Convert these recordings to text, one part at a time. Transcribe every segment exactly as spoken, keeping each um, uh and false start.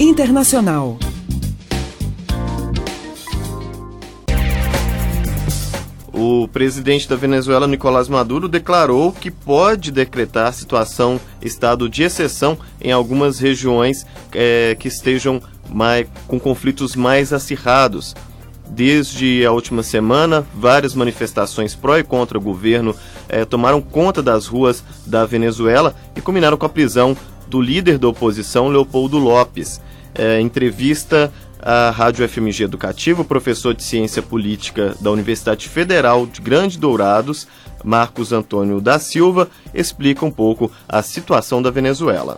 Internacional. O presidente da Venezuela, Nicolás Maduro, declarou que pode decretar situação, estado de exceção em algumas regiões é, que estejam mais, com conflitos mais acirrados. Desde a última semana, várias manifestações pró e contra o governo é, tomaram conta das ruas da Venezuela e culminaram com a prisão do líder da oposição, Leopoldo López. É, em entrevista à Rádio F M G Educativo, o professor de Ciência Política da Universidade Federal de Grande Dourados, Marcos Antônio da Silva, explica um pouco a situação da Venezuela.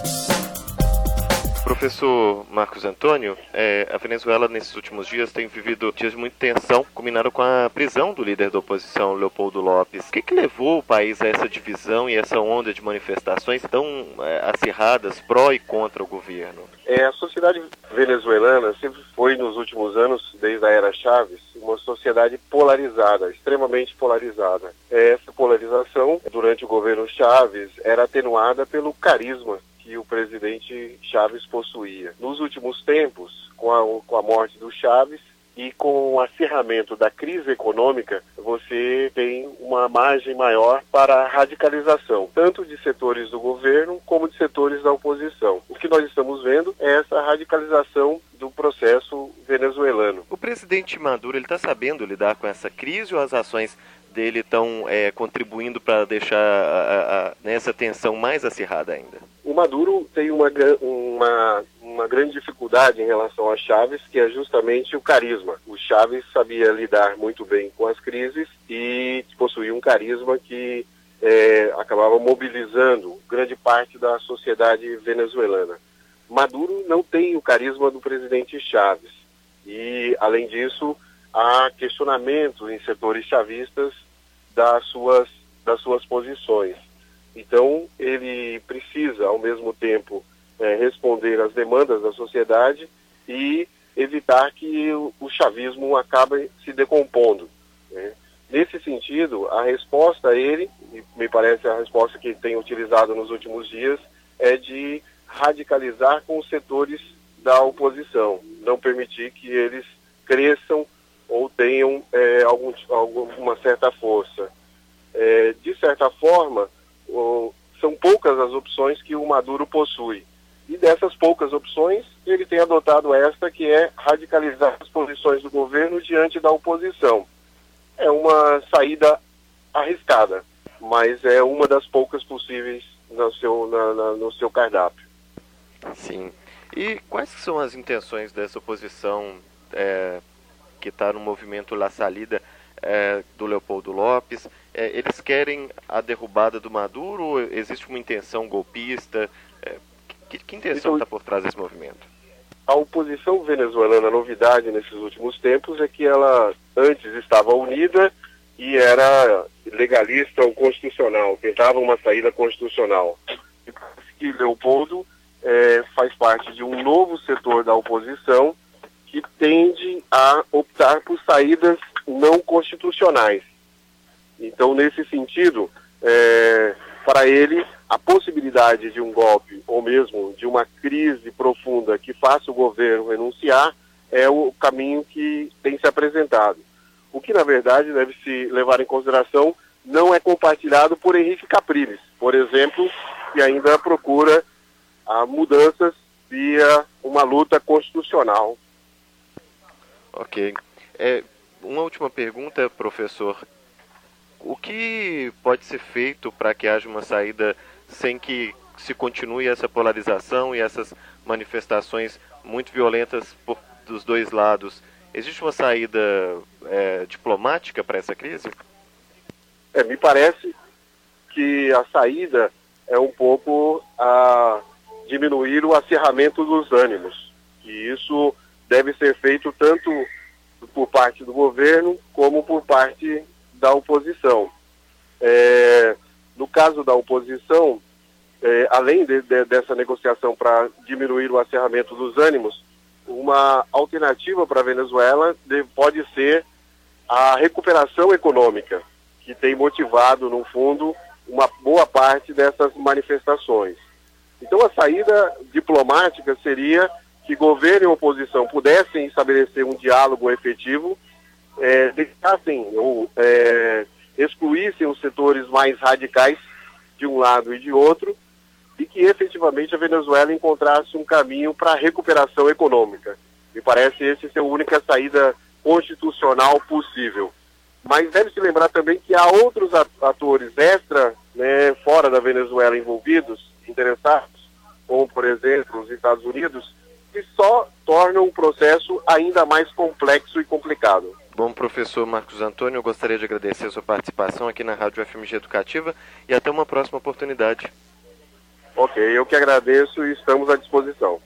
Professor Marcos Antônio, é, a Venezuela nesses últimos dias tem vivido dias de muita tensão, culminaram com a prisão do líder da oposição, Leopoldo López. O que, que levou o país a essa divisão e essa onda de manifestações tão é, acirradas pró e contra o governo? É, a sociedade venezuelana sempre foi, nos últimos anos, desde a era Chávez, uma sociedade polarizada, extremamente polarizada. Essa polarização, durante o governo Chávez, era atenuada pelo carisma que o presidente Chávez possuía. Nos últimos tempos, com a, com a morte do Chávez e com o acirramento da crise econômica, você tem uma margem maior para a radicalização, tanto de setores do governo como de setores da oposição. O que nós estamos vendo é essa radicalização do processo venezuelano. O presidente Maduro, ele está sabendo lidar com essa crise ou as ações dele estão é, contribuindo para deixar a, a, a, essa tensão mais acirrada ainda? O Maduro tem uma, uma, uma grande dificuldade em relação a Chávez, que é justamente o carisma. O Chávez sabia lidar muito bem com as crises e possuía um carisma que é, acabava mobilizando grande parte da sociedade venezuelana. Maduro não tem o carisma do presidente Chávez e, além disso, há questionamentos em setores chavistas das suas, das suas posições. Então, ele precisa, ao mesmo tempo, é, responder às demandas da sociedade e evitar que o, o chavismo acabe se decompondo, né? Nesse sentido, a resposta a ele, e me parece a resposta que ele tem utilizado nos últimos dias, é de radicalizar com os setores da oposição, não permitir que eles cresçam ou tenham é, algum, alguma certa força. É, de certa forma, o, são poucas as opções que o Maduro possui. E dessas poucas opções, ele tem adotado esta, que é radicalizar as posições do governo diante da oposição. É uma saída arriscada, mas é uma das poucas possíveis no seu, na, na, no seu cardápio. Sim. E quais são as intenções dessa oposição é, que está no movimento La Salida é, do Leopoldo López? É, eles querem a derrubada do Maduro ou existe uma intenção golpista? É, que, que intenção está por trás desse movimento? A oposição venezuelana, a novidade nesses últimos tempos é que ela antes estava unida e era legalista ou constitucional, tentava uma saída constitucional. E parece que Leopoldo é, faz parte de um novo setor da oposição que tende a optar por saídas não constitucionais. Então, nesse sentido, é, para ele, a possibilidade de um golpe, ou mesmo de uma crise profunda que faça o governo renunciar, é o caminho que tem se apresentado. O que, na verdade, deve se levar em consideração não é compartilhado por Henrique Capriles, por exemplo, que ainda procura a mudanças via uma luta constitucional. Ok. É, uma última pergunta, professor. O que pode ser feito para que haja uma saída sem que se continue essa polarização e essas manifestações muito violentas por, dos dois lados? Existe uma saída é, diplomática para essa crise? É, me parece que a saída é um pouco a diminuir o acirramento dos ânimos. E isso deve ser feito tanto por parte do governo como por parte da oposição. É, no caso da oposição, é, além de, de, dessa negociação para diminuir o acirramento dos ânimos, uma alternativa para a Venezuela de, pode ser a recuperação econômica, que tem motivado, no fundo, uma boa parte dessas manifestações. Então, a saída diplomática seria que governo e oposição pudessem estabelecer um diálogo efetivo, é, deixassem ou é, excluíssem os setores mais radicais de um lado e de outro, e que efetivamente a Venezuela encontrasse um caminho para a recuperação econômica. Me parece esse ser a única saída constitucional possível. Mas deve-se lembrar também que há outros atores extra, né, fora da Venezuela envolvidos, interessados, como por exemplo os Estados Unidos, que só tornam o processo ainda mais complexo e complicado. Bom, professor Marcos Antônio, eu gostaria de agradecer a sua participação aqui na Rádio F M G Educativa e até uma próxima oportunidade. Ok, eu que agradeço e estamos à disposição.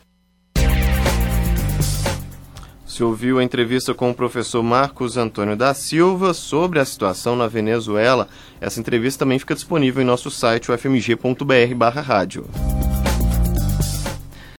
Você ouviu a entrevista com o professor Marcos Antônio da Silva sobre a situação na Venezuela. Essa entrevista também fica disponível em nosso site, u f m g ponto b r barra rádio.